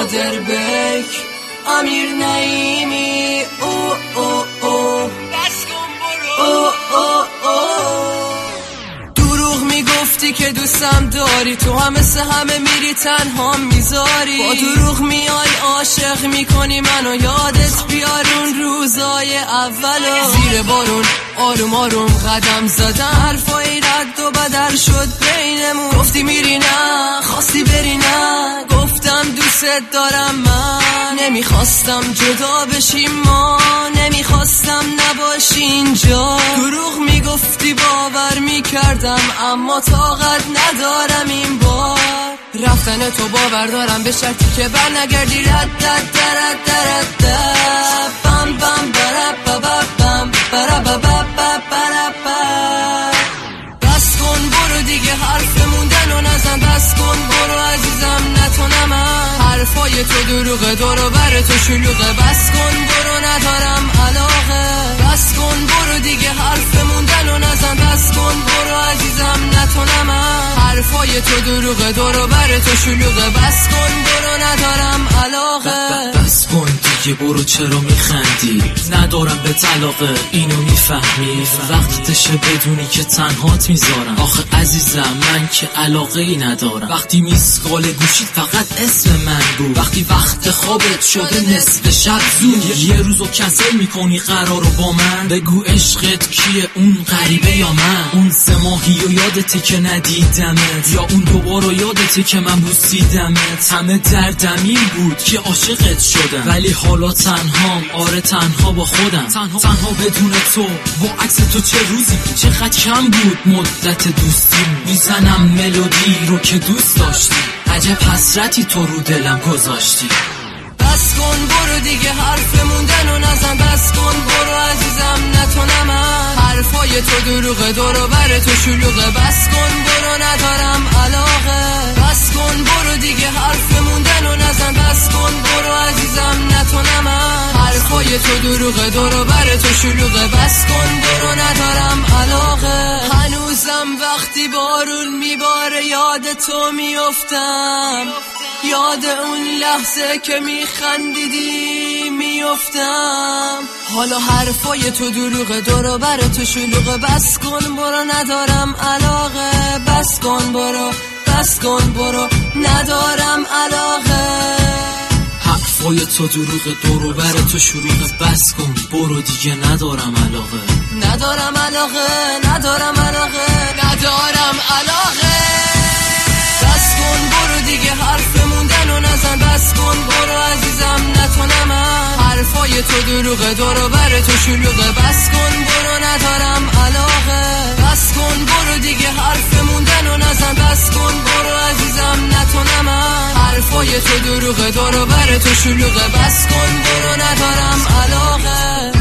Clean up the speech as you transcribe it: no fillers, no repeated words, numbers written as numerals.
نادر بیک امیر نعیمی او او او بس کن برو او او او دروغ میگفتی که دوستم داری، تو هم مثل همه میری تنها میذاری، با دروغ میای عاشق میکنی منو، یادت بیار اون روزای اولو، زیر بارون آروم آروم قدم زدم، حرفایی رد و بدل شد بینمون، گفتی میری نه خواستی بری نه، گفتم دوست دارم من، نمیخواستم جدا بشیم ما، نمیخواستم نباشی اینجا، دروغ میگفتی باور میکردم اما طاقت ندارم این بار، رفتن تو باور دارم به شرطی که بر نگردی، رد رد رد رد بم بم برب بم برب بس کن برو دیگه حرف موندن و نزن، بس کن برو عزیزم نه تو نه من، حرفای تو دروغه دور و بر تو شلوغه، بس کن برو ندارم علاقه، بس کن برو دیگه حرف موندن و نزن، بس کن برو عزیزم نه تو نه من، حرفای تو دروغه دور و بر تو شلوغه، بس کن برو ندارم علاقه، بس کن دیگه برو چرا میخندی، ندارم به طلاقه اینو میفهمی، وقتشه بدونی که تنهات میذارم، آخه عزیزم من که علاقه ای ندارم، وقتی میسکال گوشید فقط اسم من بود، وقتی وقت خوابت شده نصف شب زود، یه روزو کنسل میکنی قرارو با من، بگو عشقت کیه اون غریبه یا من، اون 3 ماهی و یادته که ندیدمت، یا اون دوباره یادته که من بوسیدمت، همه دردم این بود که عاشقت شدم، ولی حالا تنهام، آره تنها با خودم، تنها بدون تو، با عکس تو چه روزی چقدر کم بود مدت دوستی، میزنم ملودی رو که دوست داشتی، عجب حسرتی تو رو دلم گذاشتی، بس کن برو دیگه حرف موندن و نزن، بس کن برو عزیزم نه تو نه من، حرفای تو دروغه دور و بر تو شلوغه، بس کن برو ندارم علاقه، بس کن برو دیگه حرف موندن و نزن، بس کن برو عزیزم نه تو نه من، حرفای تو دروغه دور و بر تو شلوغه، بس کن برو ندارم علاقه، هنوزم وقتی بارون میباره یاد تو میافتم، یاد اون لحظه که میخندیدی میافتم، حالا حرفای تو دروغه دور و بر تو شلوغه، بس کن برو ندارم علاقه، بس کن برو بس کن برو ندارم علاقه، حرفای تو دروغه دور و بر تو شلوغه، بس کن برو دیگه ندارم علاقه، ندارم علاقه ندارم علاقه ندارم علاقه، بس کن برو دیگه حرف موندن و نزن، بس کن برو عزیزم نه تو نه من، حرفای تو دروغه دور و بر تو شلوغه، بس کن برو ندارم علاقه، بس کن برو دیگه حرف موندن و نزن، بس کن برو عزیزم نه تو نه من، حرفای تو دروغه دور و بر تو شلوغه، بس کن برو ندارم علاقه.